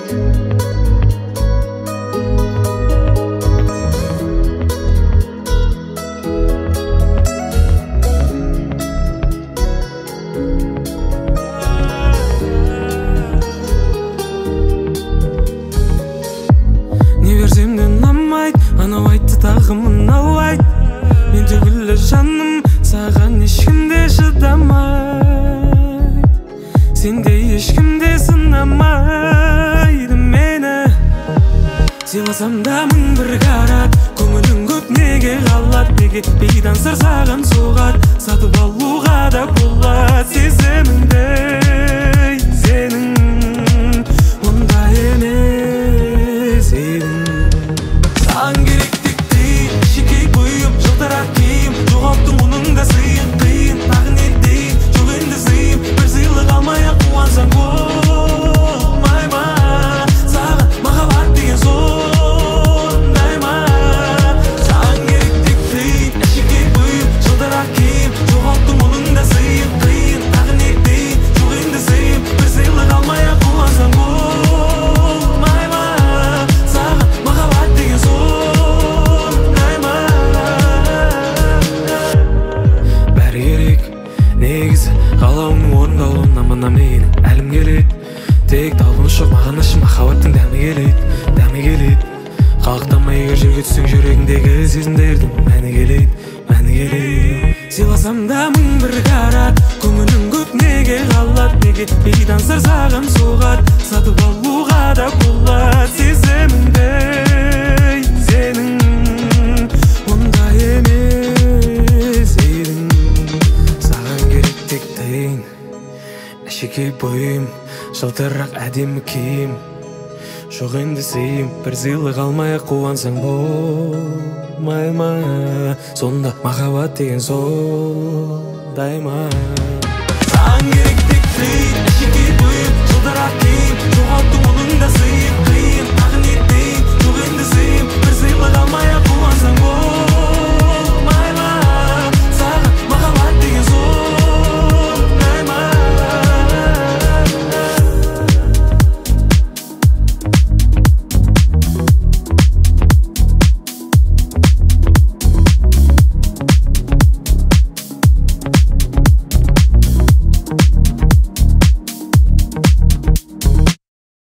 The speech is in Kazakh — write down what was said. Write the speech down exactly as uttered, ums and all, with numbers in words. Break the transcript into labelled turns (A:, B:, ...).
A: Анау айтты тағы мынау айт, мен түгілі жаным саған ешкімде шыдамайды, сенде ешкімде сынамайды мені. Сыйласам да мың бір қарат, көңілің көп неге қалады, неге бейдан сыр саған соғады, сатып алуға да болады сезіміңді сенің, ондай емес едің. Саған керек тек дейін, шекей бұйым, жылтырақ киім, жоғалттың мұның да сыйын қиын, тағы не дейін, жоқ енді зейім, бір сыйлық алмай-ақ қуансаң болмай ма? Саған махаббат деген сондай ма? Саған керек тек дейін, шекей бұйым, жылтырақ киім, жоғалттың мұның да сыйын қиын, тағы не дейін, жоқ енді зейім, бір сыйлық алмай-ақ қуансаң болмай ма? Саған махаббат деген сондай ма? Бәрі керек негізі, қалауыңның орындалуына мына менің әлім келеді. Тек талпыныс жоқ маған ішім, махаббаттың дәмі келеді, дәмі келеді. Қалықтамай егер жерге түссең жүрегіңдегі сезімдердің мәні келеді, мәні келеді. Сыйласам да мың бір қарат, көңілің көп неге қалады, неге бейдан сыр саған соғады, сатып алуға да болады сезіміңді сенің, ондай емес едің. Саған керек тек дейін, әшекей бойым, жылтырақ әдемі киім, жоқ енді сыйым, бір сыйлық алмай-ақ қуансаң болмай ма? Сонда махаббат деген сондай ма? Саған керек тек дейін, әшекей бойым, жылтырақ киім, жоғалттың мұның да сыйын қиын, тағы не дейін, жоқ енді зейім, бір сыйлық алмай-ақ қуансаң болмай ма?